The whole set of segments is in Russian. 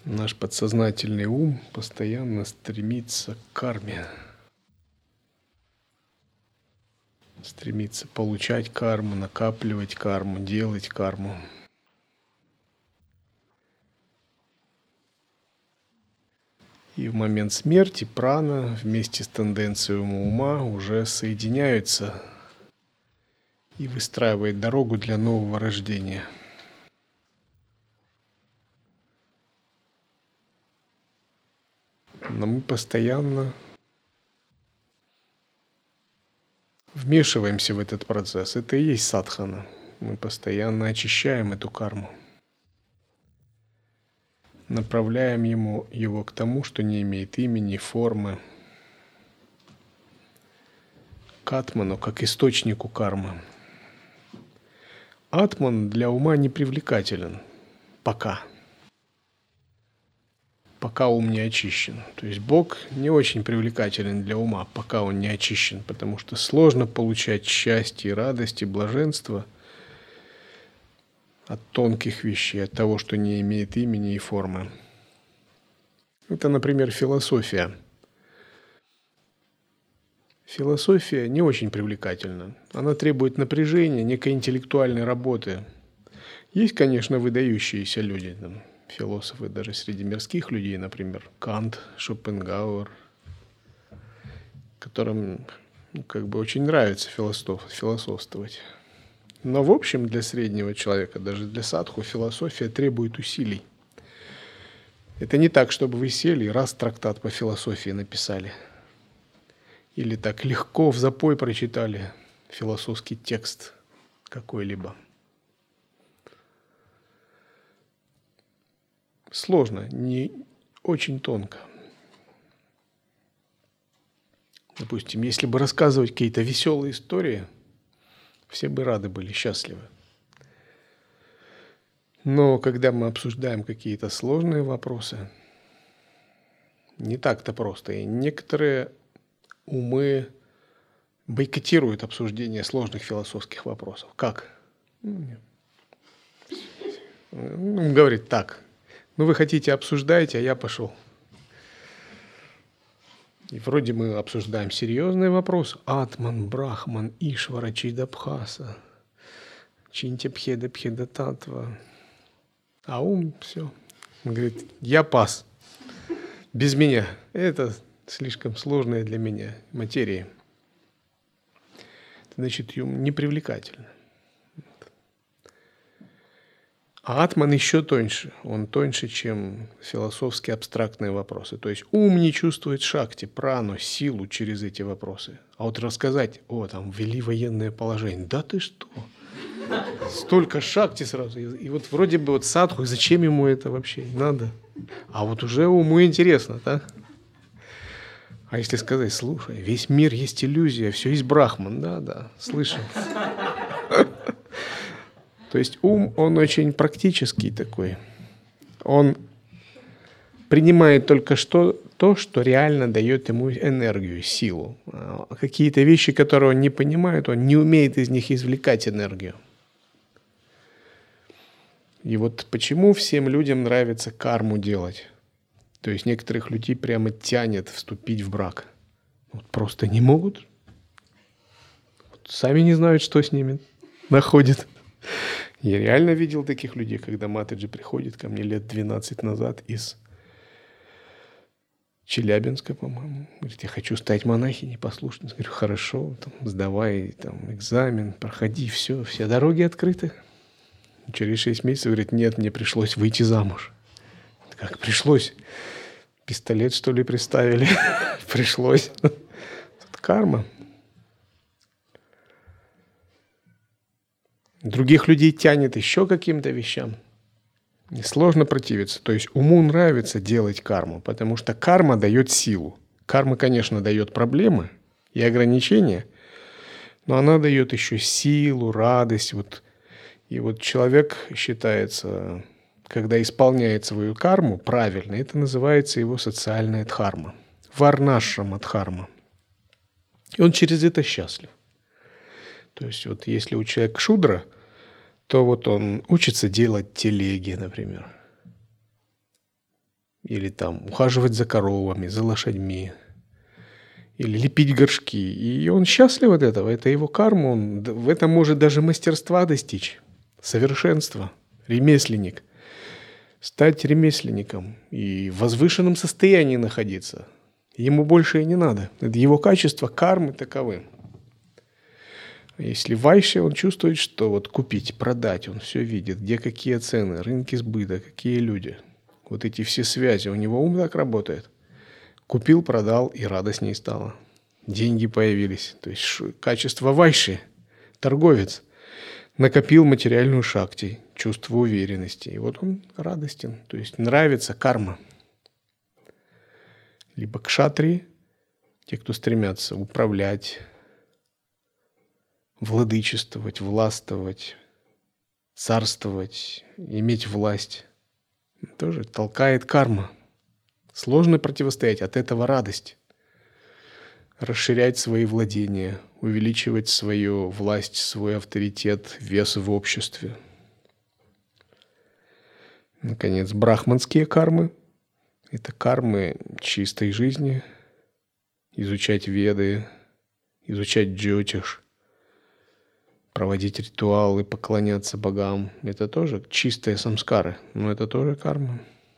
Наш подсознательный ум постоянно стремится к карме, стремится получать карму, накапливать карму, делать карму. И в момент смерти прана вместе с тенденцией ума уже соединяются и выстраивает дорогу для нового рождения. Но мы постоянно вмешиваемся в этот процесс. Это и есть садхана. Мы постоянно очищаем эту карму. Направляем его к тому, что не имеет имени, формы. К атману, как источнику кармы. Атман для ума не привлекателен. Пока ум не очищен. То есть Бог не очень привлекателен для ума, пока он не очищен, потому что сложно получать счастье, радость и блаженство от тонких вещей, от того, что не имеет имени и формы. Это, например, философия. Философия не очень привлекательна. Она требует напряжения, некой интеллектуальной работы. Есть, конечно, выдающиеся люди, философы даже среди мирских людей, например, Кант, Шопенгауэр, которым очень нравится философствовать. Но в общем для среднего человека, даже для садху, философия требует усилий. Это не так, чтобы вы сели и раз трактат по философии написали. Или так легко в запой прочитали философский текст какой-либо. Сложно, не очень тонко. Допустим, если бы рассказывать какие-то веселые истории, все бы рады были, счастливы. Но когда мы обсуждаем какие-то сложные вопросы, не так-то просто. И некоторые умы бойкотируют обсуждение сложных философских вопросов. Как? Говорит так. Вы хотите, обсуждаете, а я пошел. И вроде мы обсуждаем серьезные вопросы. Атман, Брахман, Ишвара, Чидабхаса, Чинтябхеда, Пхедататва. А ум все. Он говорит, я пас. Без меня. Это слишком сложная для меня материя. Значит, ум непривлекательно. А атман еще тоньше. Он тоньше, чем философские абстрактные вопросы. То есть ум не чувствует шакти, прану, силу через эти вопросы. А вот рассказать, там ввели военное положение. Да ты что? Столько шакти сразу. И вот вроде бы садху, зачем ему это вообще надо? А вот уже уму интересно, да? А если сказать, слушай, весь мир есть иллюзия, все есть брахман. Да, слышал. То есть ум, он очень практический такой. Он принимает только то, что реально дает ему энергию, силу. А какие-то вещи, которые он не понимает, он не умеет из них извлекать энергию. И вот почему всем людям нравится карму делать. То есть некоторых людей прямо тянет вступить в брак. Просто не могут. Сами не знают, что с ними находит. Я реально видел таких людей, когда Матаджи приходит ко мне лет 12 назад из Челябинска, по-моему. Говорит, я хочу стать монахиней, послушной. Я говорю, хорошо, сдавай экзамен, проходи, все дороги открыты. Через 6 месяцев, говорит, нет, мне пришлось выйти замуж. Как пришлось? Пистолет, что ли, приставили? Пришлось. Карма. Других людей тянет еще каким-то вещам. И сложно противиться. То есть уму нравится делать карму, потому что карма дает силу. Карма, конечно, дает проблемы и ограничения, но она дает еще силу, радость. И человек считается, когда исполняет свою карму правильно, это называется его социальная дхарма. Варнашрама дхарма. И он через это счастлив. То есть если у человека шудра, то он учится делать телеги, например. или там ухаживать за коровами, за лошадьми, или лепить горшки. И он счастлив от этого, это его карма, он в этом может даже мастерства достичь, совершенства, ремесленник. Стать ремесленником и в возвышенном состоянии находиться. Ему больше и не надо. Это его качества кармы таковы. Если вайши, он чувствует, что вот купить, продать, он все видит, где какие цены, рынки сбыта, какие люди. Вот эти все связи, у него ум так работает. Купил, продал, и радостней стало. Деньги появились. То есть качество вайши, торговец, накопил материальную шакти, чувство уверенности. И вот он радостен. То есть нравится карма. Либо кшатрии, те, кто стремятся управлять, владычествовать, властвовать, царствовать, иметь власть. Тоже толкает карма. Сложно противостоять, от этого радость. Расширять свои владения, увеличивать свою власть, свой авторитет, вес в обществе. Наконец, брахманские кармы – это кармы чистой жизни, изучать веды, изучать джотиш, проводить ритуалы, поклоняться богам. Это тоже чистые самскары, но это тоже карма.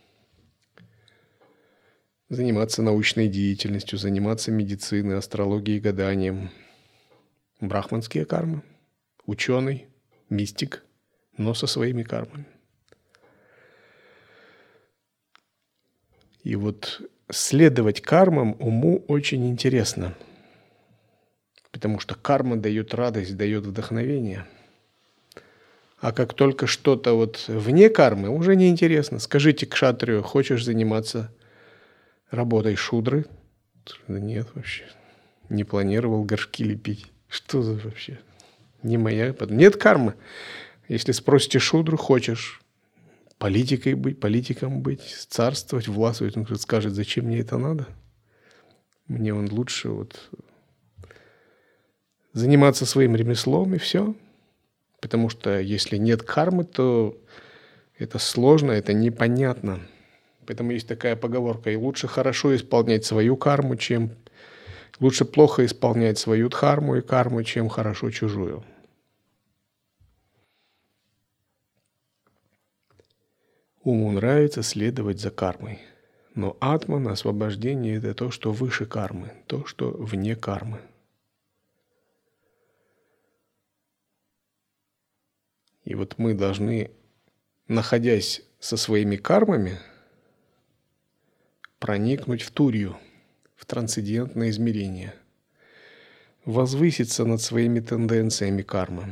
Заниматься научной деятельностью, заниматься медициной, астрологией, гаданием. Брахманские кармы. Ученый, мистик, но со своими кармами. И вот следовать кармам уму очень интересно. Потому что карма дает радость, дает вдохновение. А как только что-то вот вне кармы, уже неинтересно. Скажите кшатрию, хочешь заниматься работой шудры? Да нет, вообще. Не планировал горшки лепить. Что за вообще? Не моя. Нет кармы. Если спросите шудру, хочешь политикой быть, политиком быть, царствовать, властвовать, он скажет, зачем мне это надо? Мне он лучше вот заниматься своим ремеслом и все. Потому что если нет кармы, то это сложно, это непонятно. Поэтому есть такая поговорка: и лучше хорошо исполнять свою карму, чем лучше плохо исполнять свою дхарму и карму, чем хорошо чужую. Уму нравится следовать за кармой. Но атман, освобождение – это то, что выше кармы, то, что вне кармы. И вот мы должны, находясь со своими кармами, проникнуть в турью, в трансцендентное измерение, возвыситься над своими тенденциями кармы.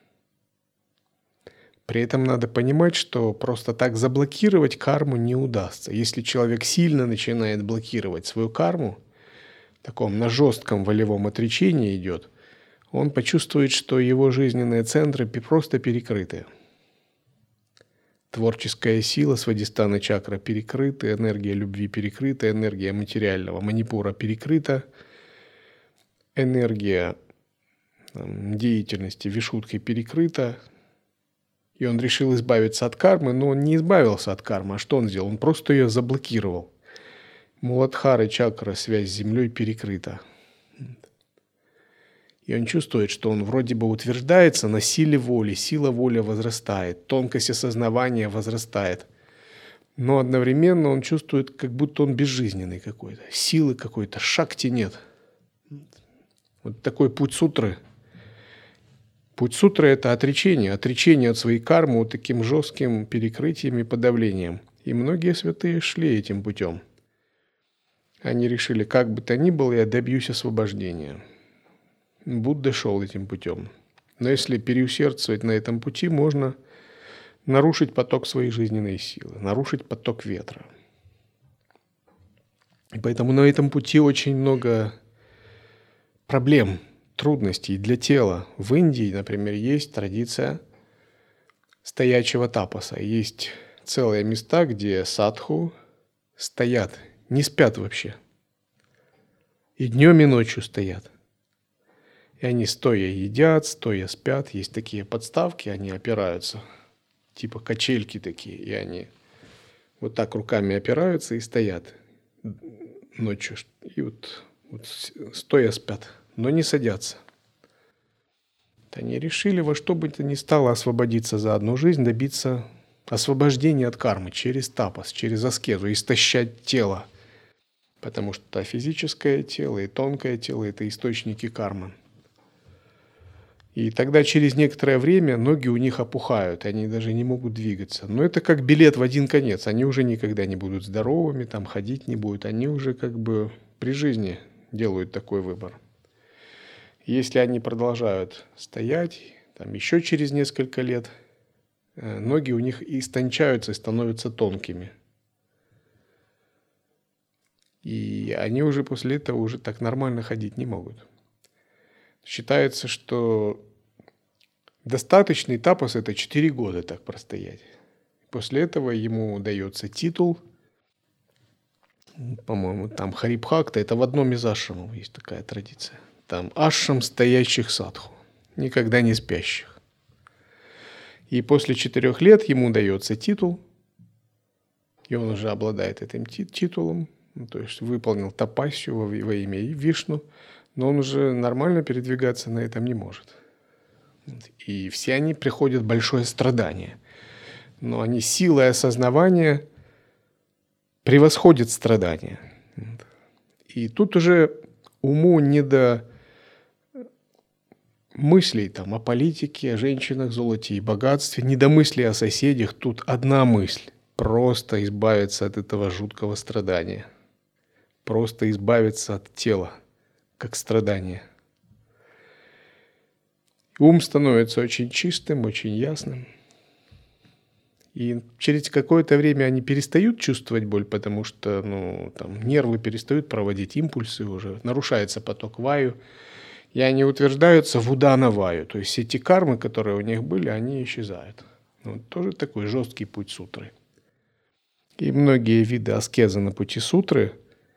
При этом надо понимать, что просто так заблокировать карму не удастся. Если человек сильно начинает блокировать свою карму, в таком на жестком волевом отречении идет, он почувствует, что его жизненные центры просто перекрыты. Творческая сила свадистхана чакра перекрыта, энергия любви перекрыта, энергия материального манипура перекрыта, энергия деятельности вишудхи перекрыта. И он решил избавиться от кармы, но он не избавился от кармы. А что он сделал? Он просто ее заблокировал. Муладхара чакра, связь с землей, перекрыта. И он чувствует, что он вроде бы утверждается на силе воли, сила воли возрастает, тонкость осознавания возрастает. Но одновременно он чувствует, как будто он безжизненный какой-то, силы какой-то, шакти нет. Вот такой путь сутры. Путь сутры – это отречение от своей кармы вот таким жестким перекрытием и подавлением. И многие святые шли этим путем. Они решили, как бы то ни было, я добьюсь освобождения. Будда шел этим путем. Но если переусердствовать на этом пути, можно нарушить поток своей жизненной силы, нарушить поток ветра. И поэтому на этом пути очень много проблем, трудностей для тела. В Индии, например, есть традиция стоячего тапаса. Есть целые места, где садху стоят, не спят вообще. И днем, и ночью стоят. И они стоя едят, стоя спят. Есть такие подставки, они опираются. Типа качельки такие. И они вот так руками опираются и стоят ночью. И вот стоя спят, но не садятся. Они решили во что бы то ни стало освободиться за одну жизнь, добиться освобождения от кармы через тапас, через аскезу, истощать тело. Потому что физическое тело и тонкое тело – это источники кармы. И тогда через некоторое время ноги у них опухают, они даже не могут двигаться. Но это как билет в один конец. Они уже никогда не будут здоровыми, там ходить не будут. Они уже как бы при жизни делают такой выбор. Если они продолжают стоять, там еще через несколько лет, ноги у них истончаются и становятся тонкими. И они уже после этого уже так нормально ходить не могут. Считается, что достаточный тапас – это 4 года так простоять. После этого ему дается титул, по-моему, там Харибхакта, это в одном из ашрамов есть такая традиция. Там ашрам стоящих садху, никогда не спящих. И после 4 лет ему дается титул, и он уже обладает этим титулом, то есть выполнил тапассию во имя Вишну, но он уже нормально передвигаться на этом не может. И все они приходят в большое страдание. Но они силой осознавания превосходят страдания. И тут уже уму не до мыслей там, о политике, о женщинах, золоте и богатстве, не до мыслей о соседях. Тут одна мысль – просто избавиться от этого жуткого страдания. Просто избавиться от тела, как страдания. Ум становится очень чистым, очень ясным. И через какое-то время они перестают чувствовать боль, потому что там, нервы перестают проводить импульсы уже, нарушается поток ваю, и они утверждаются в удана ваю. То есть все те кармы, которые у них были, они исчезают. Тоже такой жесткий путь сутры. И многие виды аскезы на пути сутры,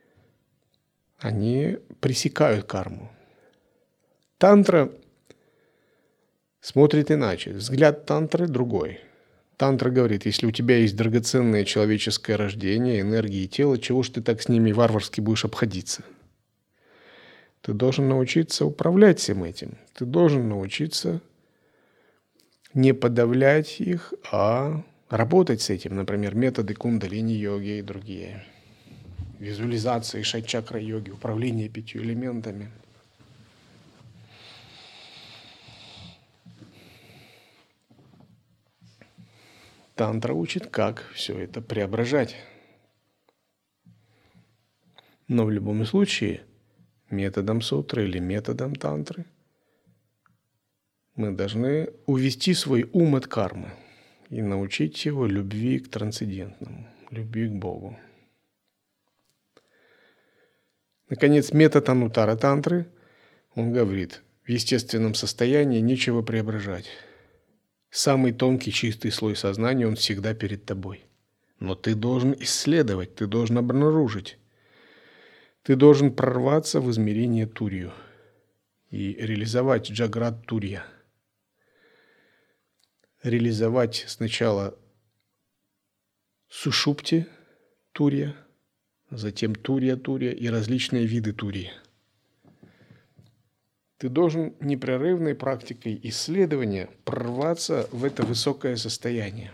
они пресекают карму. Тантра смотрит иначе. Взгляд тантры другой. Тантра говорит, если у тебя есть драгоценное человеческое рождение, энергия и тело, чего ж ты так с ними варварски будешь обходиться? Ты должен научиться управлять всем этим. Ты должен научиться не подавлять их, а работать с этим. Например, методы кундалини-йоги и другие. Визуализации, шат-чакра-йоги, управление 5 элементами. Тантра учит, как все это преображать. Но в любом случае, методом сутры или методом тантры мы должны увести свой ум от кармы и научить его любви к трансцендентному, любви к Богу. Наконец, метод Анутара тантры, он говорит, в естественном состоянии нечего преображать. Самый тонкий, чистый слой сознания, он всегда перед тобой. Но ты должен исследовать, ты должен обнаружить. Ты должен прорваться в измерение Турью и реализовать Джаграт Турья. Реализовать сначала Сушупти Турья, затем Турья и различные виды Турьи. Ты должен непрерывной практикой исследования прорваться в это высокое состояние.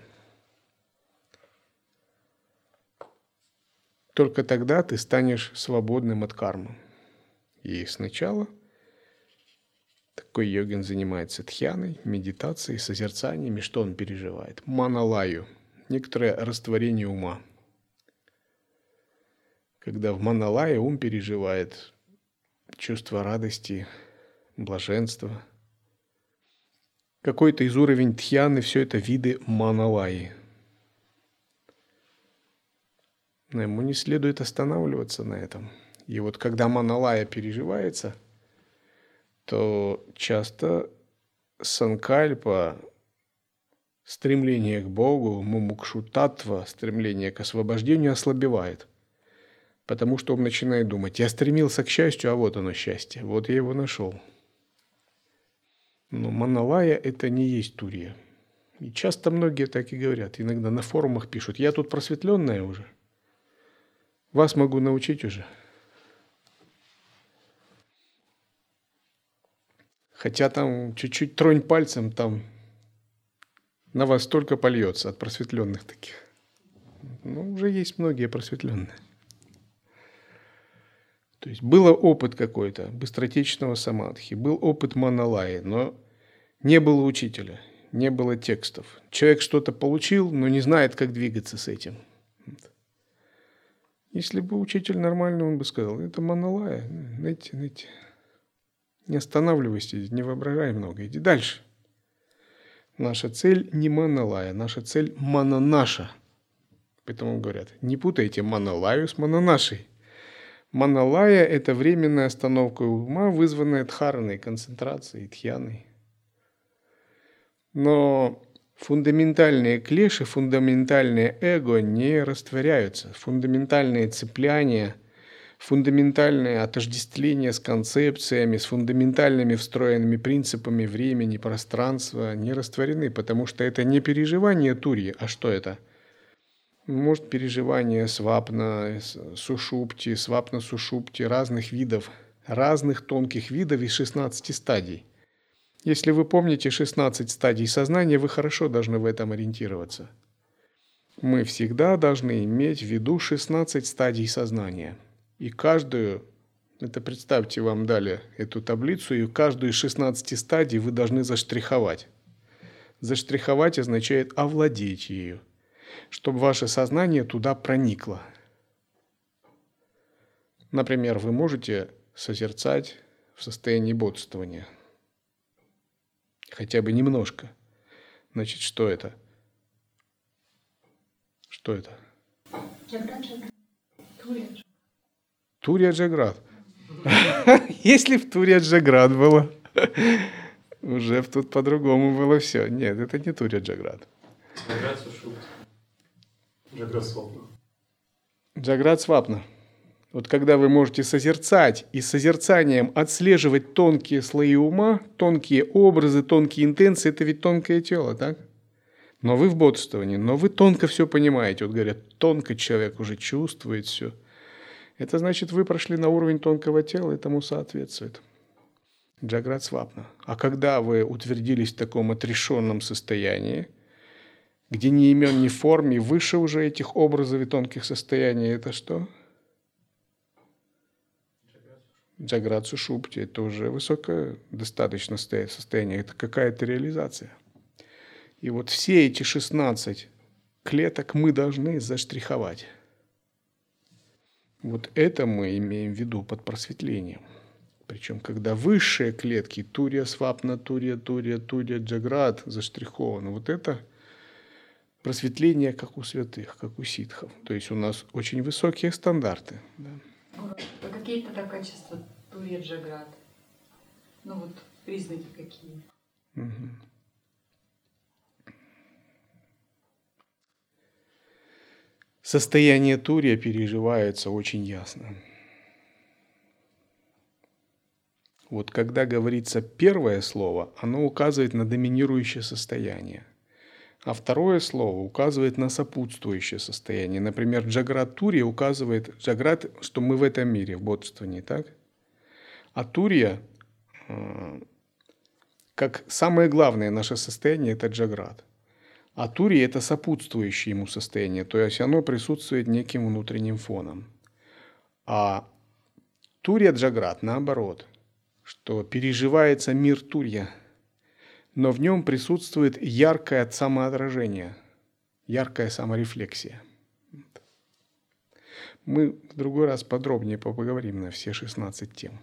Только тогда ты станешь свободным от кармы. И сначала такой йогин занимается дхьяной, медитацией, созерцаниями. Что он переживает? Маналаю, некоторое растворение ума. Когда в маналае ум переживает чувство радости, блаженства. Какой-то из уровень дхьяны, все это виды маналаи. Но ему не следует останавливаться на этом. И вот когда маналая переживается, то часто санкальпа, стремление к Богу, мумукшу-таттва, стремление к освобождению ослабевает. Потому что он начинает думать, я стремился к счастью, а вот оно счастье, вот я его нашел. Но маналая – это не есть турья. И часто многие так и говорят. Иногда на форумах пишут: я тут просветленная уже. Вас могу научить уже. Хотя там чуть-чуть тронь пальцем, там на вас столько польется от просветленных таких. Ну, уже есть многие просветленные. То есть был опыт какой-то быстротечного самадхи, был опыт маналайи, но не было учителя, не было текстов. Человек что-то получил, но не знает, как двигаться с этим. Если бы учитель нормальный, он бы сказал: это маналайя, ныть. Не останавливайся, не воображай много, иди дальше. Наша цель не маналайя, наша цель мананаша. Поэтому говорят: не путайте маналайю с мананашей. Маналайя – это временная остановка ума, вызванная дхараной, концентрацией, дхьяной. Но фундаментальные клеши, фундаментальное эго не растворяются. Фундаментальные цепляния, фундаментальное отождествление с концепциями, с фундаментальными встроенными принципами времени, пространства не растворены, потому что это не переживание турьи. А что это? Может, переживание свапна, сушупти, свапна-сушупти, разных видов, разных тонких видов из 16 стадий. Если вы помните 16 стадий сознания, вы хорошо должны в этом ориентироваться. Мы всегда должны иметь в виду 16 стадий сознания. И каждую, это представьте, вам дали эту таблицу, и каждую из 16 стадий вы должны заштриховать. Заштриховать означает овладеть ею, чтобы ваше сознание туда проникло. Например, вы можете созерцать в состоянии бодрствования. Хотя бы немножко. Значит, что это? Что это? Турья-Джаград. Если в Турья-Джаград было, уже тут по-другому было все. Нет, это не Турья-Джаград. Джаград-свапна. Вот когда вы можете созерцать и созерцанием отслеживать тонкие слои ума, тонкие образы, тонкие интенции, это ведь тонкое тело, так? Но вы в бодрствовании, но вы тонко все понимаете. Вот говорят, тонко человек уже чувствует все. Это значит, вы прошли на уровень тонкого тела, этому соответствует. Джаград-свапна. А когда вы утвердились в таком отрешенном состоянии, где ни имен, ни форм, и выше уже этих образов и тонких состояний, это что? Джаград-сушупти. Это уже высокое достаточно состояние, это какая-то реализация. И вот все эти 16 клеток мы должны заштриховать. Вот это мы имеем в виду под просветлением. Причем, когда высшие клетки, турья, свапна, турья, джаград заштрихованы, вот это просветление, как у святых, как у ситхов. То есть у нас очень высокие стандарты. Да. А какие тогда качества турья, джаград? Ну вот признаки какие? Угу. Состояние турья переживается очень ясно. Вот когда говорится первое слово, оно указывает на доминирующее состояние. А второе слово указывает на сопутствующее состояние. Например, Джаград Турья указывает, Джаград, что мы в этом мире, в бодрствовании, так? А Турья, как самое главное наше состояние, это Джаград. А Турья – это сопутствующее ему состояние, то есть оно присутствует неким внутренним фоном. А Турья Джаград наоборот, что переживается мир Турья, но в нем присутствует яркое самоотражение, яркая саморефлексия. Мы в другой раз подробнее поговорим на все 16 тем.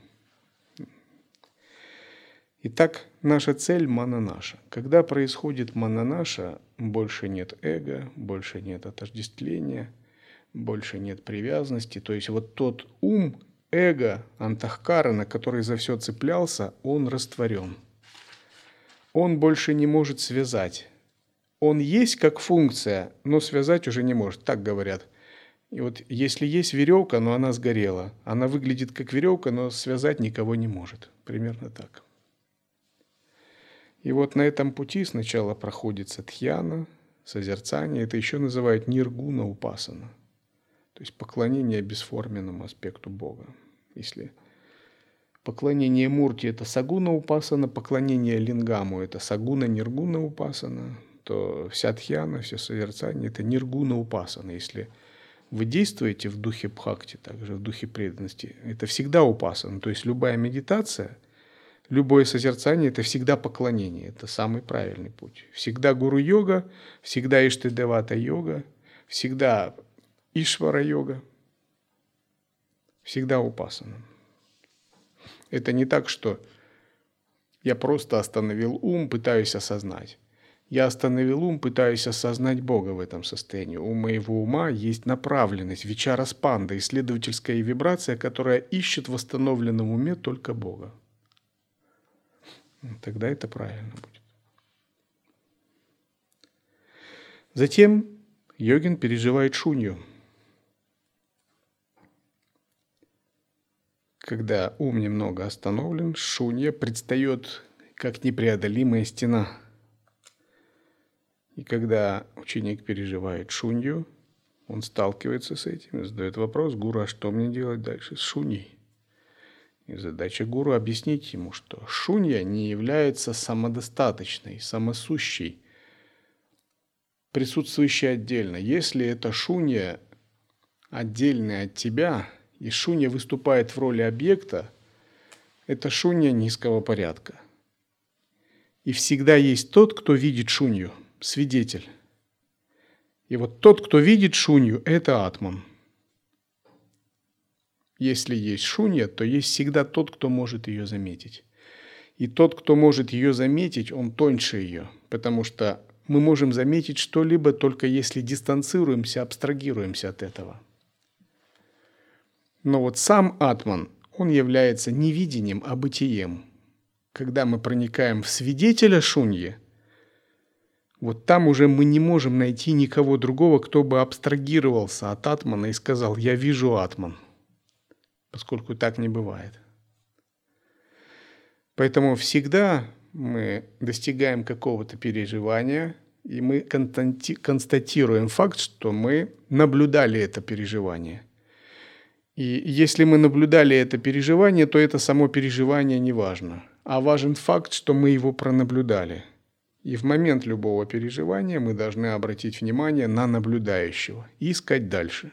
Итак, наша цель – мананаша. Когда происходит мананаша, больше нет эго, больше нет отождествления, больше нет привязанности. То есть вот тот ум, эго, антахкара, на который за все цеплялся, он растворен. Он больше не может связать. Он есть как функция, но связать уже не может, так говорят. И вот если есть веревка, но она сгорела, она выглядит как веревка, но связать никого не может. Примерно так. И вот на этом пути сначала проходится дхьяна, созерцание. Это еще называют ниргуна упасана. То есть поклонение бесформенному аспекту Бога. Если поклонение Мурти – это сагуна упасана, поклонение лингаму – это сагуна ниргуна упасана, то вся дхьяна, все созерцание – это ниргуна упасана. Если вы действуете в духе бхакти, также в духе преданности, это всегда упасана. То есть любая медитация, любое созерцание – это всегда поклонение. Это самый правильный путь. Всегда гуру-йога, всегда иштадевата-йога, всегда ишвара-йога, всегда упасана. Это не так, что я просто остановил ум, пытаюсь осознать. Я остановил ум, пытаюсь осознать Бога в этом состоянии. У моего ума есть направленность, вичара-спанда, исследовательская вибрация, которая ищет в восстановленном уме только Бога. Тогда это правильно будет. Затем йогин переживает шунью. Когда ум немного остановлен, шунья предстает как непреодолимая стена. И когда ученик переживает шунью, он сталкивается с этим и задает вопрос: гуру, а что мне делать дальше с шуньей? И задача гуру объяснить ему, что шунья не является самодостаточной, самосущей, присутствующей отдельно. Если эта шунья отдельная от тебя, и шунья выступает в роли объекта, это шунья низкого порядка. И всегда есть тот, кто видит шунью, свидетель. И вот тот, кто видит шунью, это атман. Если есть шунья, то есть всегда тот, кто может ее заметить. И тот, кто может ее заметить, он тоньше ее, потому что мы можем заметить что-либо только если дистанцируемся, абстрагируемся от этого. Но вот сам атман, он является не видением, а бытием. Когда мы проникаем в свидетеля шуньи, вот там уже мы не можем найти никого другого, кто бы абстрагировался от атмана и сказал: «Я вижу атман», поскольку так не бывает. Поэтому всегда мы достигаем какого-то переживания, и мы констатируем факт, что мы наблюдали это переживание. И если мы наблюдали это переживание, то это само переживание не важно, а важен факт, что мы его пронаблюдали. И в момент любого переживания мы должны обратить внимание на наблюдающего и искать дальше.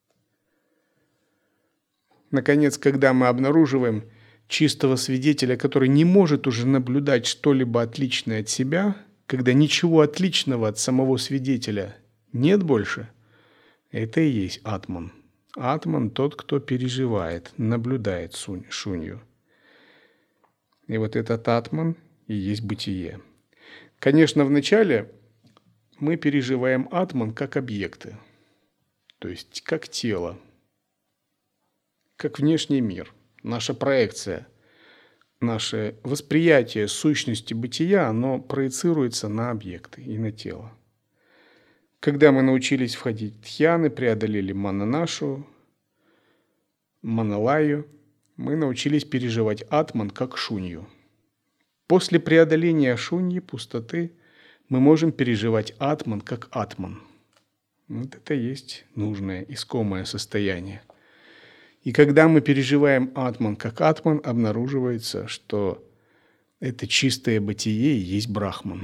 Наконец, когда мы обнаруживаем чистого свидетеля, который не может уже наблюдать что-либо отличное от себя, когда ничего отличного от самого свидетеля нет больше, это и есть атман. Атман – тот, кто переживает, наблюдает шунью. И вот этот атман и есть бытие. Конечно, вначале мы переживаем атман как объекты, то есть как тело, как внешний мир, наша проекция, наше восприятие сущности бытия, оно проецируется на объекты и на тело. Когда мы научились входить в дхьяны, преодолели мананашу, маналаю, мы научились переживать атман как шунью. После преодоления шуньи, пустоты, мы можем переживать атман как атман. Вот это и есть нужное, искомое состояние. И когда мы переживаем атман как атман, обнаруживается, что это чистое бытие и есть брахман.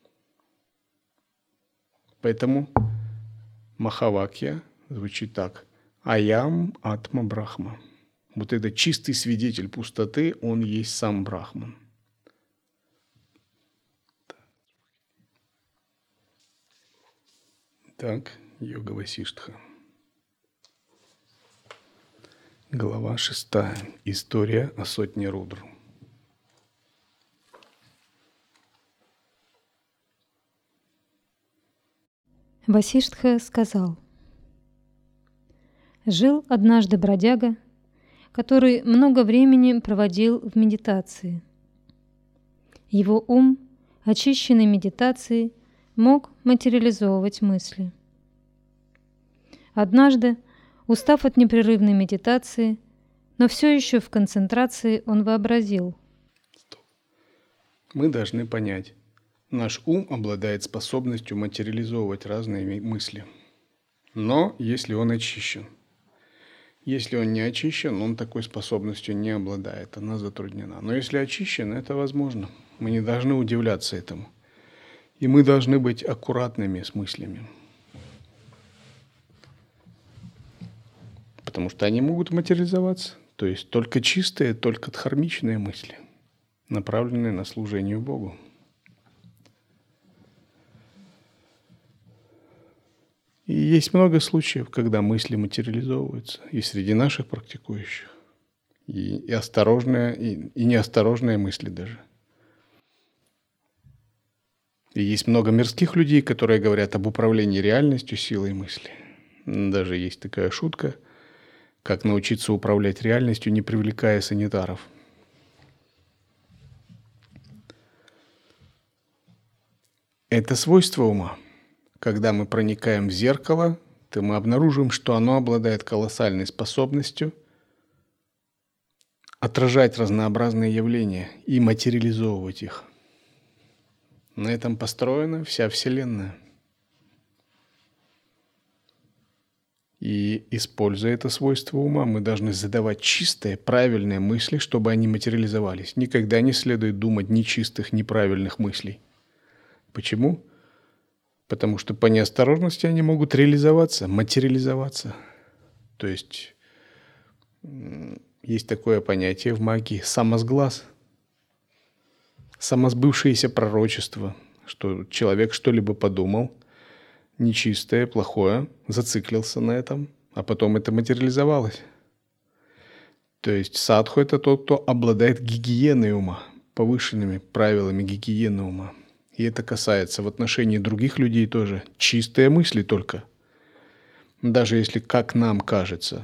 Поэтому Махавакья звучит так: «Аям атма брахма». Вот этот чистый свидетель пустоты, он есть сам брахман. Так, йога Васиштха. Глава 6. История о сотне рудр. Васиштха сказал: жил однажды бродяга, который много времени проводил в медитации. Его ум, очищенный медитацией, мог материализовывать мысли. Однажды, устав от непрерывной медитации, но все еще в концентрации, он вообразил: Мы должны понять, наш ум обладает способностью материализовывать разные мысли. Но если он очищен. Если он не очищен, он такой способностью не обладает, она затруднена. Но если очищен, это возможно. Мы не должны удивляться этому. И мы должны быть аккуратными с мыслями. Потому что они могут материализоваться. То есть только чистые, только дхармичные мысли, направленные на служение Богу. И есть много случаев, когда мысли материализовываются и среди наших практикующих, и осторожные, и неосторожные мысли даже. И есть много мирских людей, которые говорят об управлении реальностью силой мысли. Даже есть такая шутка, как научиться управлять реальностью, не привлекая санитаров. Это свойство ума. Когда мы проникаем в зеркало, то мы обнаружим, что оно обладает колоссальной способностью отражать разнообразные явления и материализовывать их. На этом построена вся Вселенная. И, используя это свойство ума, мы должны задавать чистые, правильные мысли, чтобы они материализовались. Никогда не следует думать нечистых, неправильных мыслей. Почему? Потому что по неосторожности они могут реализоваться, материализоваться. То есть есть такое понятие в магии – самосглаз, самосбывшееся пророчество, что человек что-либо подумал, нечистое, плохое, зациклился на этом, а потом это материализовалось. То есть садху – это тот, кто обладает гигиеной ума, повышенными правилами гигиены ума. И это касается в отношении других людей тоже. Чистые мысли только. Даже если как нам кажется,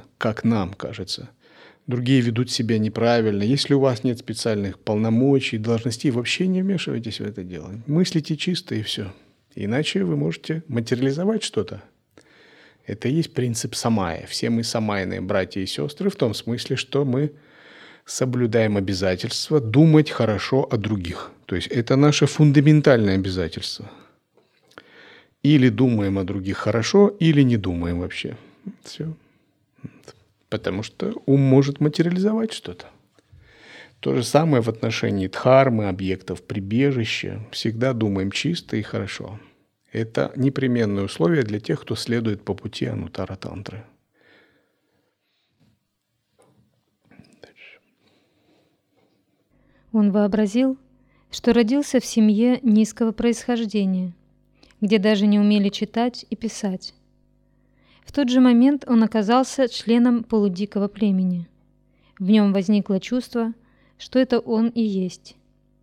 другие ведут себя неправильно. Если у вас нет специальных полномочий, должностей, вообще не вмешивайтесь в это дело. Мыслите чисто и все. Иначе вы можете материализовать что-то. Это и есть принцип самая. Все мы самайные братья и сестры в том смысле, что мы соблюдаем обязательство думать хорошо о других. То есть это наше фундаментальное обязательство. Или думаем о других хорошо, или не думаем вообще. Все. Потому что ум может материализовать что-то. То же самое в отношении дхармы, объектов прибежища. Всегда думаем чисто и хорошо. Это непременное условие для тех, кто следует по пути Анутара-тантры. Он вообразил, что родился в семье низкого происхождения, где даже не умели читать и писать. В тот же момент он оказался членом полудикого племени. В нем возникло чувство, что это он и есть.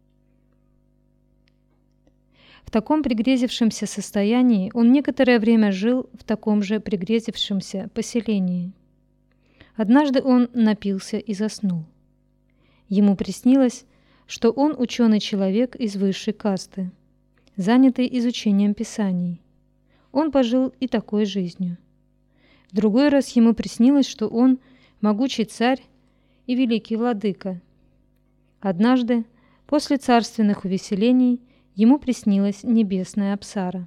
В таком пригрезившемся состоянии он некоторое время жил в таком же пригрезившемся поселении. Однажды он напился и заснул. Ему приснилось, что он ученый человек из высшей касты, занятый изучением писаний. Он пожил и такой жизнью. В другой раз ему приснилось, что он могучий царь и великий владыка. Однажды, после царственных увеселений, ему приснилась небесная Апсара.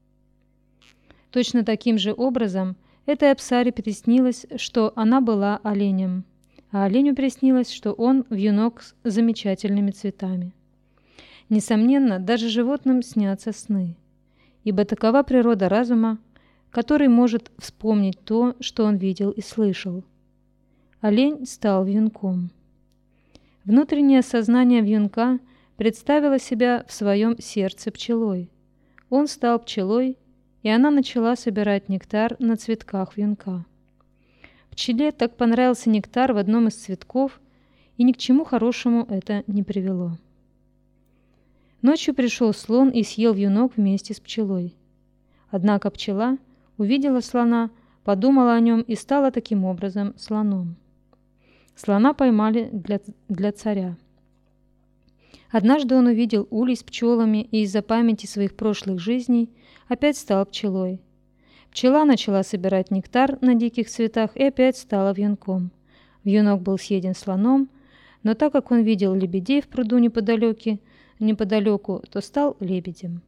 Точно таким же образом этой Апсаре приснилось, что она была оленем, а оленю приснилось, что он вьюнок с замечательными цветами. Несомненно, даже животным снятся сны, ибо такова природа разума, который может вспомнить то, что он видел и слышал. Олень стал вьюнком. Внутреннее сознание вьюнка представило себя в своем сердце пчелой. Он стал пчелой, и она начала собирать нектар на цветках вьюнка. Пчеле так понравился нектар в одном из цветков, и ни к чему хорошему это не привело. Ночью пришел слон и съел вьюнок вместе с пчелой. Однако пчела увидела слона, подумала о нем и стала таким образом слоном. Слона поймали для царя. Однажды он увидел улей с пчелами и из-за памяти своих прошлых жизней опять стал пчелой. Пчела начала собирать нектар на диких цветах и опять стала вьюнком. Вьюнок был съеден слоном, но так как он видел лебедей в пруду неподалеку, неподалеку, то стал лебедем.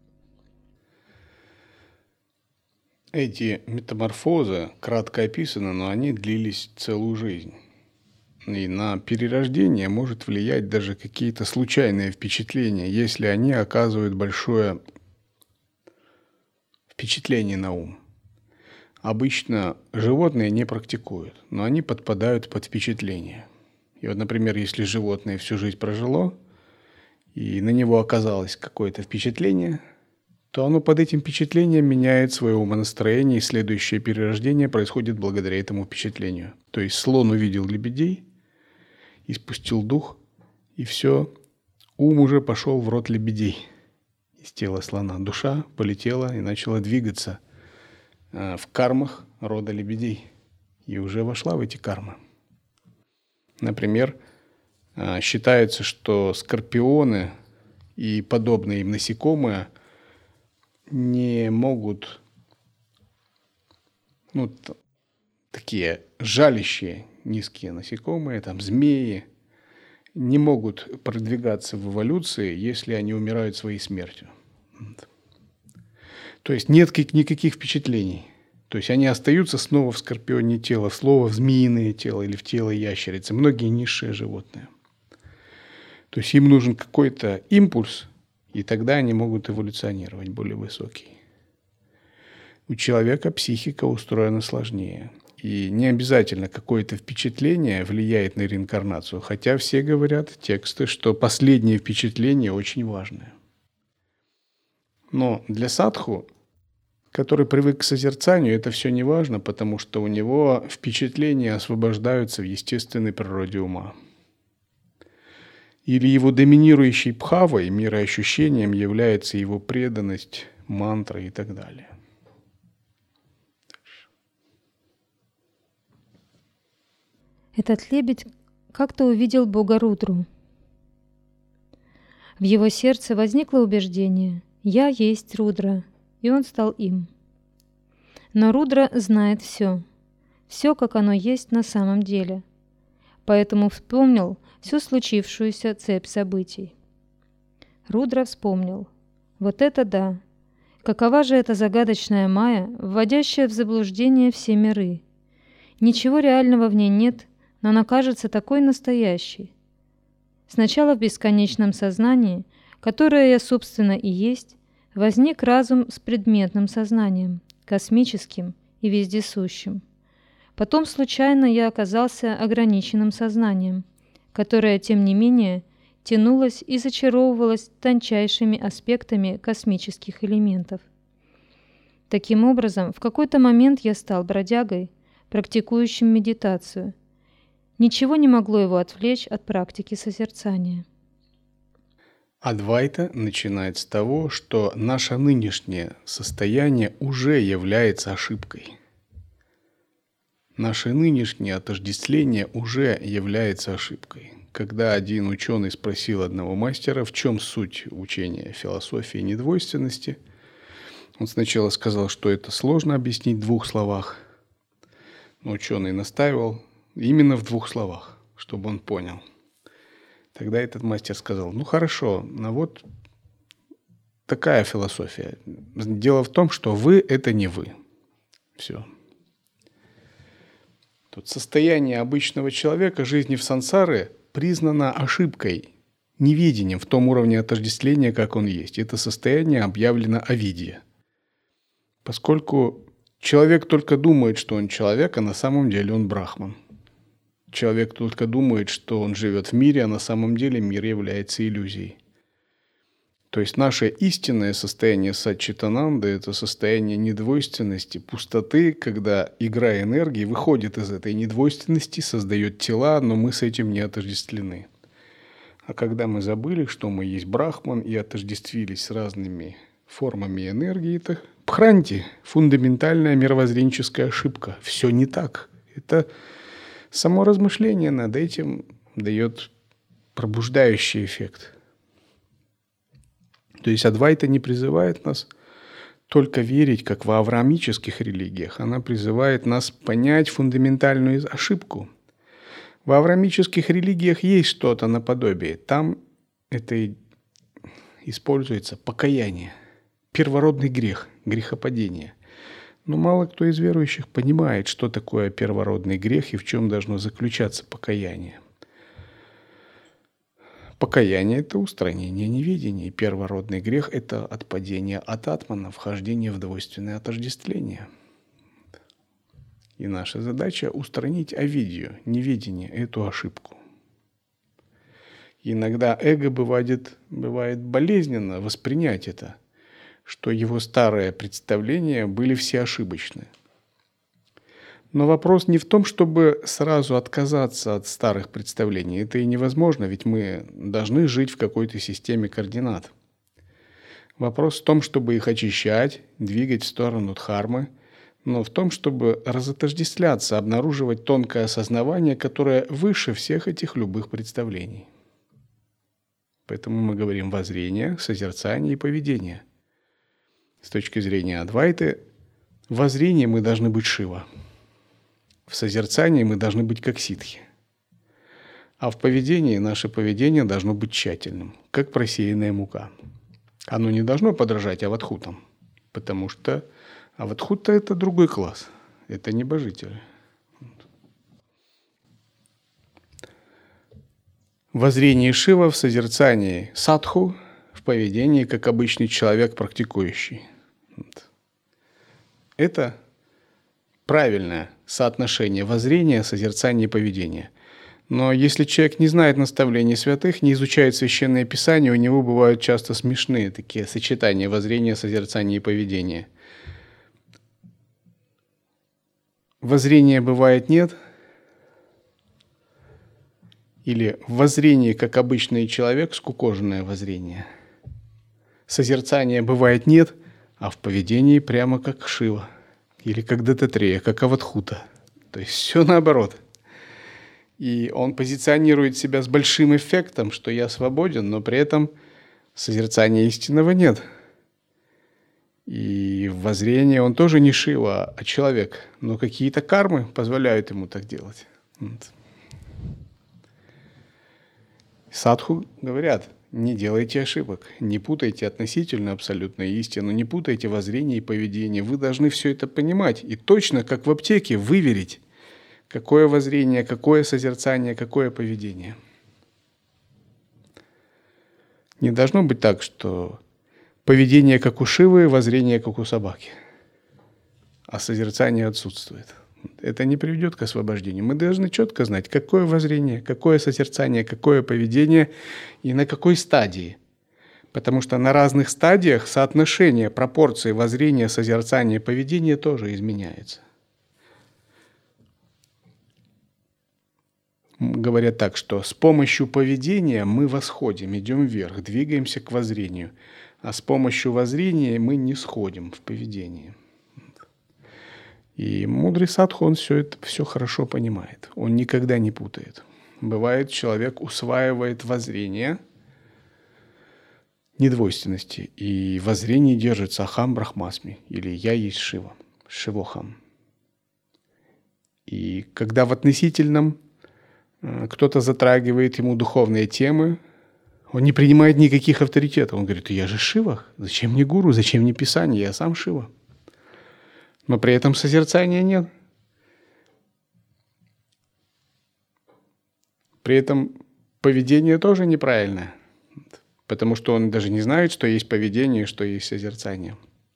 Эти метаморфозы кратко описаны, но они длились целую жизнь. И на перерождение может влиять даже какие-то случайные впечатления, если они оказывают большое впечатление на ум. Обычно животные не практикуют, но они подпадают под впечатление. И вот, например, если животное всю жизнь прожило, и на него оказалось какое-то впечатление, то оно под этим впечатлением меняет свое умонастроение, и следующее перерождение происходит благодаря этому впечатлению. То есть слон увидел лебедей, испустил дух, и все, ум уже пошел в рот лебедей из тела слона. Душа полетела и начала двигаться в кармах рода лебедей и уже вошла в эти кармы. Например, считается, что скорпионы и подобные им насекомые не могут, такие жалящие низкие насекомые, там змеи, не могут продвигаться в эволюции, если они умирают своей смертью. То есть нет никаких впечатлений. То есть они остаются снова в скорпионе тело, снова в змеиное тело или в тело ящерицы. Многие низшие животные. То есть им нужен какой-то импульс, и тогда они могут эволюционировать более высокий. У человека психика устроена сложнее. И не обязательно какое-то впечатление влияет на реинкарнацию, хотя все говорят, тексты, что последнее впечатление очень важное. Но для садху, который привык к созерцанию, это все не важно, потому что у него впечатления освобождаются в естественной природе ума. Или его доминирующей бхавой, мироощущением является его преданность, мантра и так далее. Этот лебедь как-то увидел бога Рудру. В его сердце возникло убеждение «Я есть Рудра», и он стал им. Но Рудра знает все, как оно есть на самом деле, поэтому вспомнил всю случившуюся цепь событий. Рудра вспомнил. Вот это да! Какова же эта загадочная майя, вводящая в заблуждение все миры? Ничего реального в ней нет, но она кажется такой настоящей. Сначала в бесконечном сознании, которое я, собственно, и есть, возник разум с предметным сознанием, космическим и вездесущим. Потом случайно я оказался ограниченным сознанием, которое, тем не менее, тянулось и зачаровывалось тончайшими аспектами космических элементов. Таким образом, в какой-то момент я стал бродягой, практикующим медитацию. Ничего не могло его отвлечь от практики созерцания. Адвайта начинает с того, что наше нынешнее состояние уже является ошибкой. Наше нынешнее отождествление уже является ошибкой. Когда один ученый спросил одного мастера, в чем суть учения философии недвойственности, он сначала сказал, что это сложно объяснить в 2 словах, но ученый настаивал именно в 2 словах, чтобы он понял. Тогда этот мастер сказал, хорошо, но вот такая философия. Дело в том, что вы – это не вы. Все. Тут состояние обычного человека, жизни в сансаре, признано ошибкой, неведением в том уровне отождествления, как он есть. Это состояние объявлено авидья. Поскольку человек только думает, что он человек, а на самом деле он брахман. Человек только думает, что он живет в мире, а на самом деле мир является иллюзией. То есть наше истинное состояние сатчитананды – это состояние недвойственности, пустоты, когда игра энергии выходит из этой недвойственности, создает тела, но мы с этим не отождествлены. А когда мы забыли, что мы есть брахман и отождествились с разными формами энергии, это бхранти, фундаментальная мировоззренческая ошибка. Все не так. Это само размышление над этим дает пробуждающий эффект. То есть Адвайта не призывает нас только верить, как в авраамических религиях. Она призывает нас понять фундаментальную ошибку. В авраамических религиях есть что-то наподобие. Там этой используется покаяние. Первородный грех, грехопадение. Но мало кто из верующих понимает, что такое первородный грех и в чем должно заключаться покаяние. Покаяние – это устранение неведения. Первородный грех – это отпадение от атмана, вхождение в двойственное отождествление. И наша задача – устранить авидию, неведение, эту ошибку. Иногда эго бывает болезненно воспринять это, что его старые представления были все ошибочны. Но вопрос не в том, чтобы сразу отказаться от старых представлений. Это и невозможно, ведь мы должны жить в какой-то системе координат. Вопрос в том, чтобы их очищать, двигать в сторону дхармы, но в том, чтобы разотождествляться, обнаруживать тонкое осознавание, которое выше всех этих любых представлений. Поэтому мы говорим воззрение, созерцание и поведение. С точки зрения Адвайты, в воззрении мы должны быть Шива. В созерцании мы должны быть как ситхи. А в поведении наше поведение должно быть тщательным, как просеянная мука. Оно не должно подражать аватхутам, потому что аватхута – это другой класс, это небожители. Воззрение Шива в созерцании садху, в поведении как обычный человек, практикующий. Это правильное соотношение воззрения, созерцания и поведения. Но если человек не знает наставлений святых, не изучает Священное Писание, у него бывают часто смешные такие сочетания воззрения, созерцания и поведения. Воззрения бывает нет, или воззрение, как обычный человек, скукоженное воззрение. Созерцания бывает нет, а в поведении прямо как Шива, или как Дататрея, как Аватхута. То есть все наоборот. И он позиционирует себя с большим эффектом, что я свободен, но при этом созерцания истинного нет. И в воззрении он тоже не Шива, а человек. Но какие-то кармы позволяют ему так делать. Садху говорят, не делайте ошибок, не путайте относительно абсолютную истину, не путайте воззрение и поведение. Вы должны все это понимать и точно, как в аптеке, выверить, какое воззрение, какое созерцание, какое поведение. Не должно быть так, что поведение как у Шивы, воззрение как у собаки, а созерцание отсутствует. Это не приведет к освобождению. Мы должны четко знать, какое воззрение, какое созерцание, какое поведение и на какой стадии. Потому что на разных стадиях соотношение пропорции воззрения, созерцания и поведения тоже изменяется. Говорят так, что с помощью поведения мы восходим, идем вверх, двигаемся к воззрению, а с помощью воззрения мы не сходим в поведении. И мудрый садху, он все хорошо понимает, он никогда не путает. Бывает, человек усваивает воззрение недвойственности, и воззрение держится ахам брахмасми, или я есть Шива, Шивохам. И когда в относительном кто-то затрагивает ему духовные темы, он не принимает никаких авторитетов. Он говорит, я же Шива, зачем мне гуру, зачем мне Писание, я сам Шива. Но при этом созерцания нет. При этом поведение тоже неправильное, потому что он даже не знает, что есть поведение, что есть созерцание.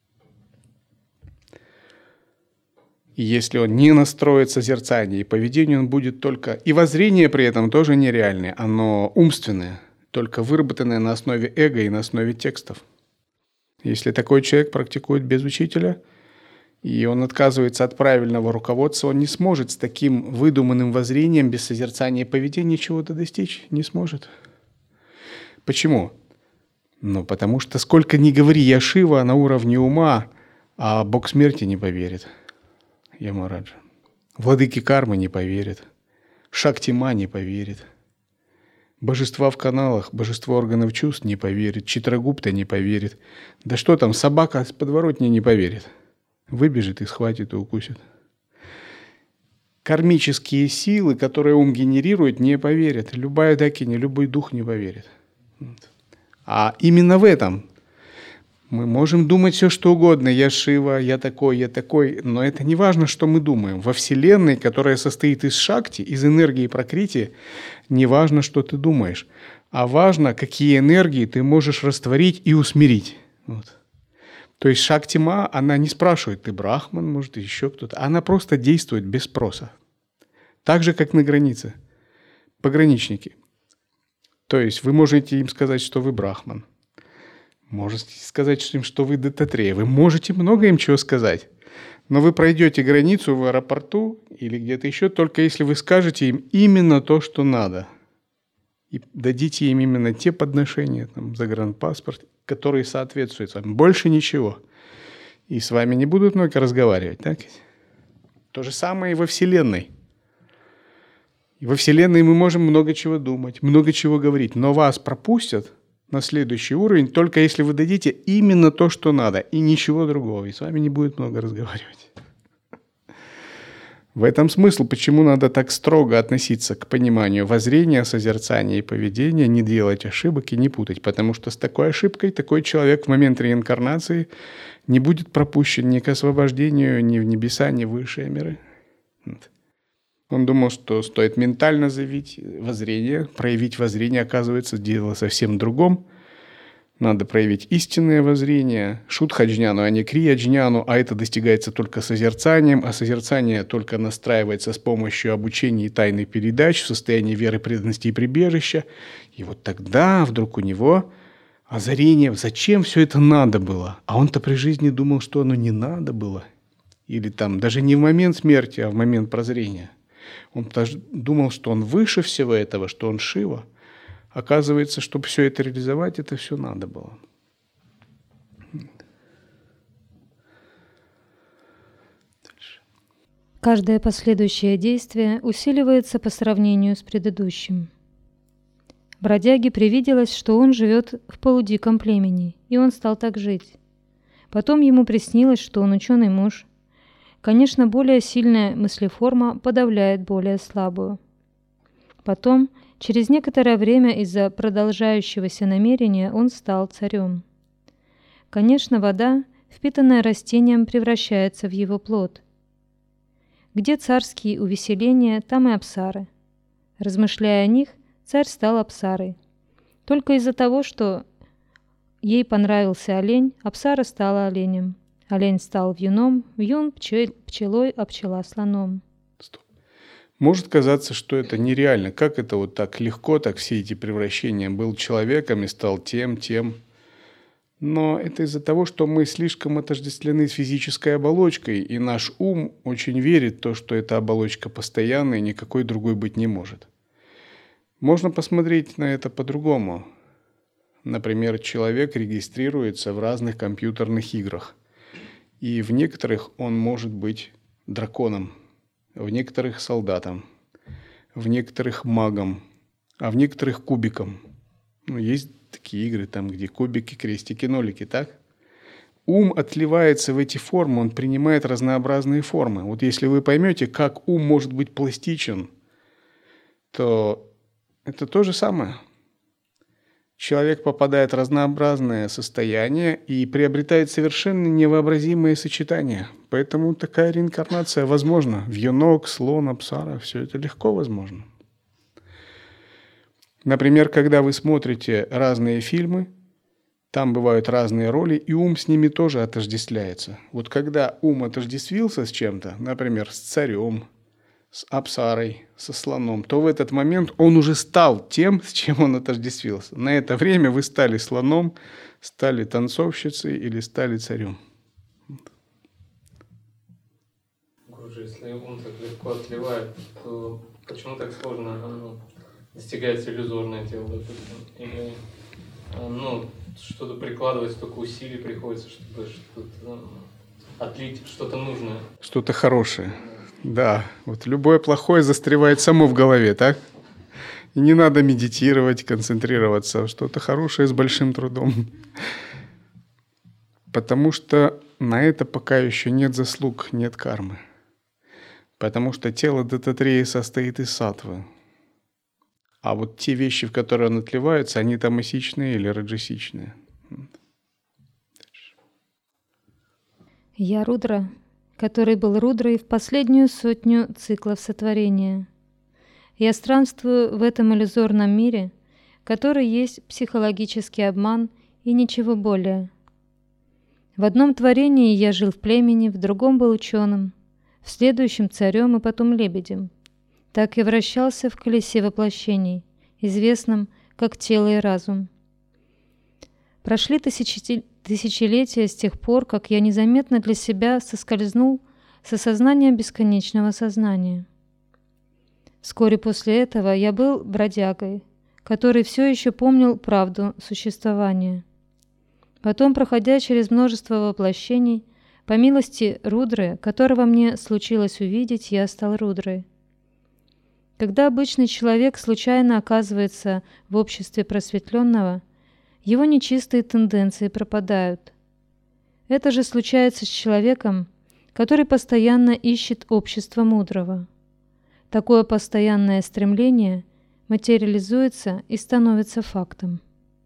И если он не настроит созерцание и поведение, он будет только... И воззрение при этом тоже нереальное, оно умственное, только выработанное на основе эго и на основе текстов. Если такой человек практикует без учителя, и он отказывается от правильного руководства, он не сможет с таким выдуманным воззрением, без созерцания и поведения чего-то достичь, не сможет. Почему? Потому что сколько ни говори я Шива на уровне ума, а Бог смерти не поверит. Ямараджа. Владыки кармы не поверят. Шактима не поверит. Божества в каналах, божество органов чувств не поверит. Читрагупта не поверит. Да что там, собака с подворотни не поверит. Выбежит и схватит и укусит. Кармические силы, которые ум генерирует, не поверят. Любая дакини, любой дух не поверит. А именно в этом. Мы можем думать все, что угодно. Я Шива, я такой. Но это не важно, что мы думаем. Во Вселенной, которая состоит из шакти, из энергии Пракрити, не важно, что ты думаешь. А важно, какие энергии ты можешь растворить и усмирить. Вот. То есть Шакти-ма, она не спрашивает, ты брахман, может, еще кто-то. Она просто действует без спроса. Так же, как на границе. Пограничники. То есть вы можете им сказать, что вы брахман. Можете сказать им, что вы Даттатрея. Вы можете много им чего сказать. Но вы пройдете границу в аэропорту или где-то еще, только если вы скажете им именно то, что надо. И дадите им именно те подношения, там, загранпаспорт, которые соответствуют вам. Больше ничего. И с вами не будут много разговаривать. Так? То же самое и во Вселенной. И во Вселенной мы можем много чего думать, много чего говорить. Но вас пропустят на следующий уровень, только если вы дадите именно то, что надо, и ничего другого. И с вами не будет много разговаривать. В этом смысл, почему надо так строго относиться к пониманию воззрения, созерцания и поведения, не делать ошибок и не путать. Потому что с такой ошибкой такой человек в момент реинкарнации не будет пропущен ни к освобождению, ни в небеса, ни в высшие миры. Вот. Он думал, что стоит ментально заявить воззрение, проявить воззрение, оказывается, дело совсем другом. Надо проявить истинное воззрение, шутха-джняну, а не крия-джняну, а это достигается только созерцанием, а созерцание только настраивается с помощью обучения и тайной передач в состоянии веры, преданности и прибежища. И вот тогда вдруг у него озарение, зачем все это надо было? А он-то при жизни думал, что оно не надо было. Или там даже не в момент смерти, а в момент прозрения. Он даже думал, что он выше всего этого, что он Шива. Оказывается, чтобы все это реализовать, это все надо было. Дальше. Каждое последующее действие усиливается по сравнению с предыдущим. Бродяге привиделось, что он живет в полудиком племени, и он стал так жить. Потом ему приснилось, что он ученый муж. Конечно, более сильная мыслеформа подавляет более слабую. Потом, через некоторое время из-за продолжающегося намерения он стал царем. Конечно, вода, впитанная растением, превращается в его плод. Где царские увеселения, там и апсары. Размышляя о них, царь стал апсарой. Только из-за того, что ей понравился олень, апсара стала оленем. Олень стал вьюном, вьюн пчелой, а пчела слоном. Может казаться, что это нереально. Как это вот так легко, так все эти превращения? Был человеком и стал тем. Но это из-за того, что мы слишком отождествлены с физической оболочкой, и наш ум очень верит в то, что эта оболочка постоянная, и никакой другой быть не может. Можно посмотреть на это по-другому. Например, человек регистрируется в разных компьютерных играх. И в некоторых он может быть драконом, в некоторых солдатом, в некоторых магом, а в некоторых кубиком. Есть такие игры, там, где кубики, крестики, нолики, так? Ум отливается в эти формы, он принимает разнообразные формы. Вот если вы поймете, как ум может быть пластичен, то это то же самое. Человек попадает в разнообразное состояние и приобретает совершенно невообразимые сочетания. Поэтому такая реинкарнация возможна. Вьюнок, слон, апсара – все это легко возможно. Например, когда вы смотрите разные фильмы, там бывают разные роли, и ум с ними тоже отождествляется. Вот когда ум отождествился с чем-то, например, с царем, с апсарой, со слоном, то в этот момент он уже стал тем, с чем он отождествился. На это время вы стали слоном, стали танцовщицей или стали царем. Гурджи, если ум так легко отливает, то почему так сложно достигать иллюзорное тело, допустим? Или что-то прикладывать, столько усилий приходится, чтобы что-то отлить, что-то нужное. Что-то хорошее. Да, вот любое плохое застревает само в голове, так? И не надо медитировать, концентрироваться. Что-то хорошее с большим трудом. Потому что на это пока еще нет заслуг, нет кармы. Потому что тело Даттатреи состоит из саттвы. А вот те вещи, в которые он отливается, они тамасичные или раджасичные. Я Рудра, который был Рудрой в последнюю 100 циклов сотворения. Я странствую в этом иллюзорном мире, который есть психологический обман и ничего более. В одном творении я жил в племени, в другом был ученым, в следующем царем и потом лебедем. Так я вращался в колесе воплощений, известном как тело и разум. Прошли тысячелетия с тех пор, как я незаметно для себя соскользнул с осознания бесконечного сознания. Вскоре после этого я был бродягой, который все еще помнил правду существования. Потом, проходя через множество воплощений, по милости Рудры, которого мне случилось увидеть, я стал Рудрой. Когда обычный человек случайно оказывается в обществе просветленного, его нечистые тенденции пропадают. Это же случается с человеком, который постоянно ищет общество мудрого. Такое постоянное стремление материализуется и становится фактом.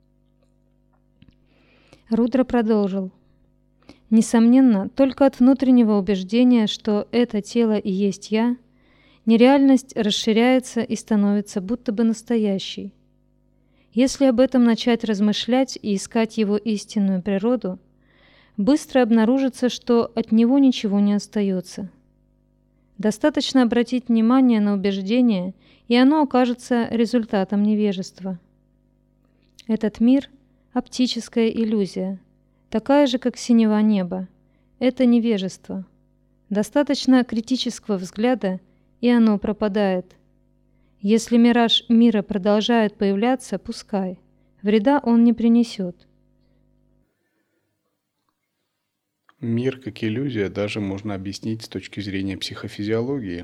Рудра продолжил. Несомненно, только от внутреннего убеждения, что это тело и есть я, нереальность расширяется и становится будто бы настоящей. Если об этом начать размышлять и искать его истинную природу, быстро обнаружится, что от него ничего не остается. Достаточно обратить внимание на убеждение, и оно окажется результатом невежества. Этот мир – оптическая иллюзия, такая же, как синева неба. Это невежество. Достаточно критического взгляда, и оно пропадает. Если мираж мира продолжает появляться, пускай. Вреда он не принесет. Мир как иллюзия даже можно объяснить с точки зрения психофизиологии.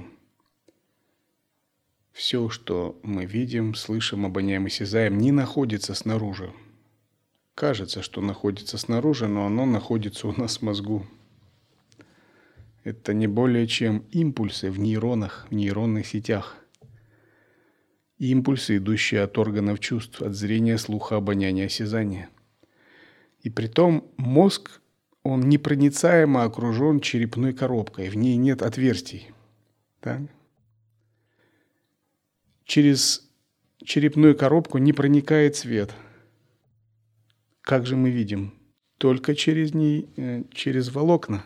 Все, что мы видим, слышим, обоняем и осязаем, не находится снаружи. Кажется, что находится снаружи, но оно находится у нас в мозгу. Это не более чем импульсы в нейронах, в нейронных сетях. Импульсы, идущие от органов чувств, от зрения, слуха, обоняния, осязания. И притом мозг, он непроницаемо окружен черепной коробкой, в ней нет отверстий. Так? Через черепную коробку не проникает свет. Как же мы видим? Только через волокна.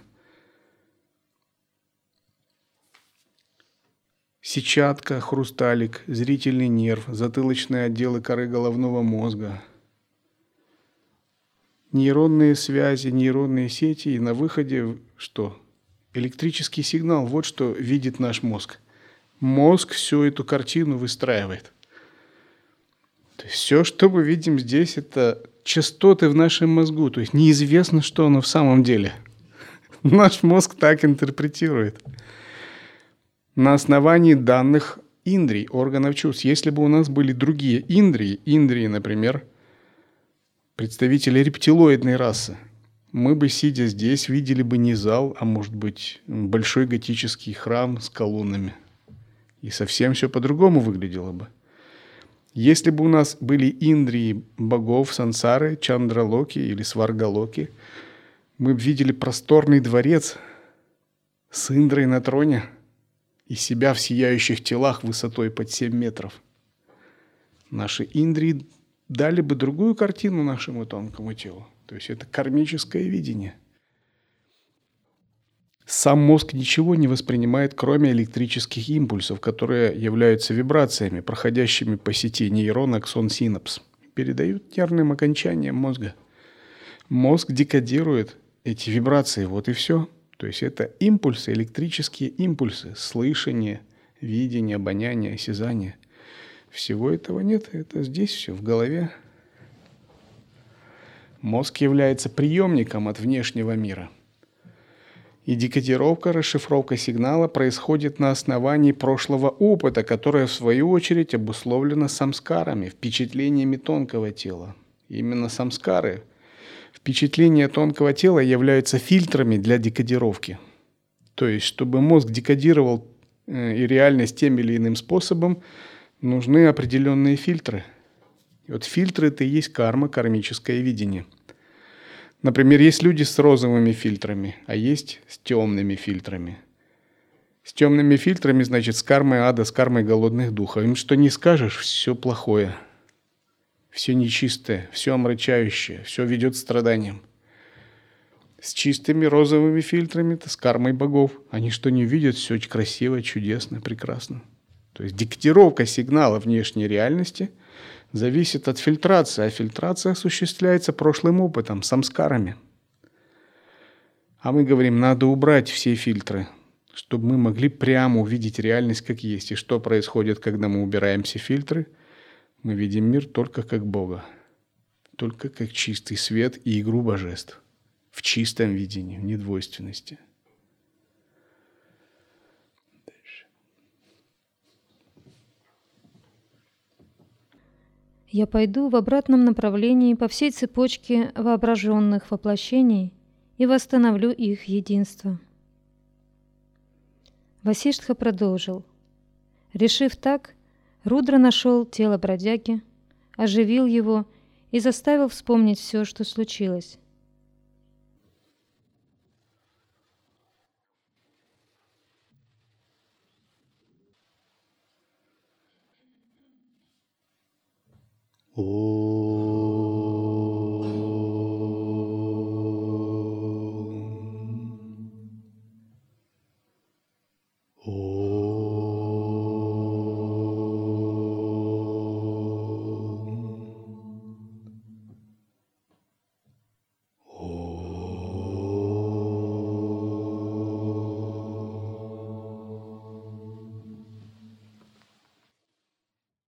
Сетчатка, хрусталик, зрительный нерв, затылочные отделы коры головного мозга, нейронные связи, нейронные сети, и на выходе что? Электрический сигнал. Вот что видит наш мозг. Мозг всю эту картину выстраивает. То есть все, что мы видим здесь, это частоты в нашем мозгу. То есть неизвестно, что оно в самом деле. Наш мозг так интерпретирует. На основании данных индрий, органов чувств. Если бы у нас были другие индрии, например, представители рептилоидной расы, мы бы, сидя здесь, видели бы не зал, а может быть большой готический храм с колоннами. И совсем все по-другому выглядело бы. Если бы у нас были индрии богов сансары, чандралоки или сваргалоки, мы бы видели просторный дворец с Индрой на троне и себя в сияющих телах высотой под 7 метров. Наши индрии дали бы другую картину нашему тонкому телу. То есть это кармическое видение. Сам мозг ничего не воспринимает, кроме электрических импульсов, которые являются вибрациями, проходящими по сети нейрон, аксон, синапс. Передают нервным окончаниям мозга. Мозг декодирует эти вибрации, вот и все. То есть это импульсы, электрические импульсы, слышание, видение, обоняние, осязание. Всего этого нет, это здесь все, в голове. Мозг является приемником от внешнего мира. И декодировка, расшифровка сигнала происходит на основании прошлого опыта, которое, в свою очередь, обусловлено самскарами, впечатлениями тонкого тела. Именно самскары, впечатления тонкого тела являются фильтрами для декодировки. То есть, чтобы мозг декодировал и реальность тем или иным способом, нужны определенные фильтры. И вот фильтры – это и есть карма, кармическое видение. Например, есть люди с розовыми фильтрами, а есть с темными фильтрами. С темными фильтрами, значит, с кармой ада, с кармой голодных духов. Им что не скажешь, все плохое, все нечистое, все омрачающее, все ведет к страданиям. С чистыми розовыми фильтрами, это с кармой богов. Они что не видят, все очень красиво, чудесно, прекрасно. То есть диктировка сигнала внешней реальности зависит от фильтрации, а фильтрация осуществляется прошлым опытом, самскарами. А мы говорим, надо убрать все фильтры, чтобы мы могли прямо увидеть реальность как есть. И что происходит, когда мы убираем все фильтры? Мы видим мир только как Бога, только как чистый свет и игру божеств, в чистом видении, в недвойственности. Я пойду в обратном направлении по всей цепочке воображенных воплощений и восстановлю их единство. Васиштха продолжил. Решив так, Рудра нашел тело бродяги, оживил его и заставил вспомнить все, что случилось. О